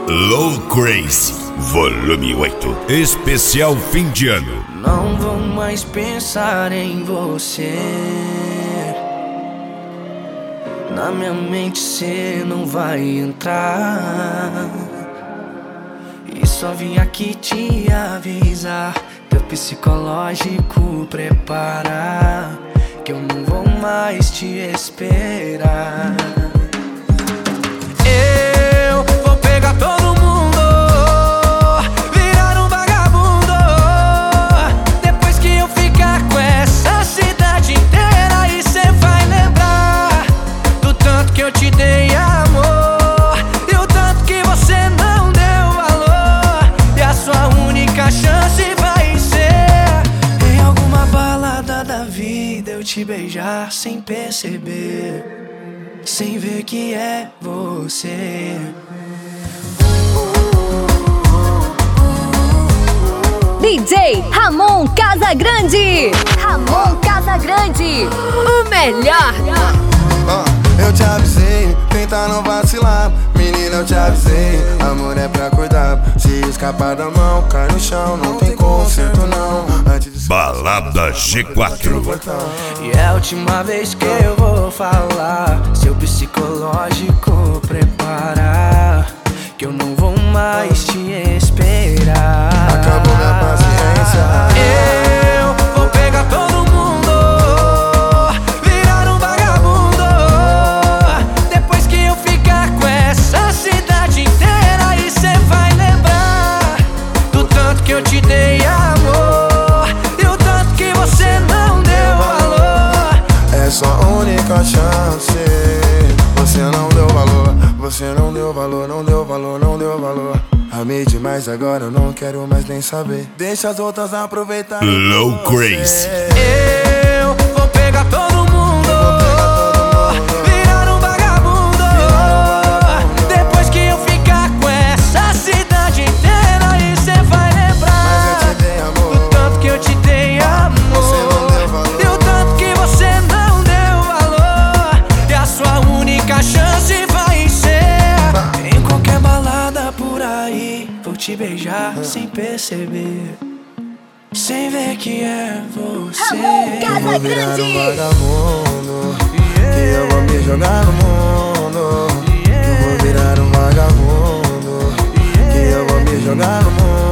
Low Crazy, volume 8, especial fim de ano. Não vou mais pensar em você. Na minha mente cê não vai entrar. E só vim aqui te avisar, teu psicológico prepara, que eu não vou mais te esperar. Eu vou pegar todo mundo, virar um vagabundo. Depois que eu ficar com essa cidade inteira, e cê vai lembrar do tanto que eu te dei amor, e o tanto que você não deu valor. E a sua única chance vai ser em alguma balada da vida eu te beijar sem perceber, sem ver que é você. DJ Ramon Casagrande. Ramon Casagrande, o melhor. Eu te avisei, tenta não vacilar. Menina, eu te avisei, amor é pra cuidar. Se escapar da mão, cai no chão, não tem conserto não. Balada G4. E é a última vez que eu vou falar, seu psicológico prepara, que eu não vou mais te esperar. Acabou minha paciência. Eu vou pegar todo mundo, virar um vagabundo. Depois que eu ficar com essa cidade inteira, e cê vai lembrar do tanto que eu te dei amor, e o tanto que você não deu valor. É sua única chance. Você não deu valor, você não deu valor, não deu valor, não deu valor. Amei demais, agora eu não quero mais nem saber. Deixa as outras aproveitar. Low Crazy. Eu vou pegar todo mundo, virar um vagabundo. Depois que eu ficar com essa cidade inteira, e cê vai lembrar do tanto que eu te dei amor, e o tanto que você não deu valor. E a sua única chance vai ser em qualquer balada por aí, vou te beijar sem perceber, sem ver que é você. Ramon Vou virar um Casagrande. vagabundo, que eu vou me jogar no mundo. Que eu vou virar um vagabundo, que eu vou me jogar no mundo.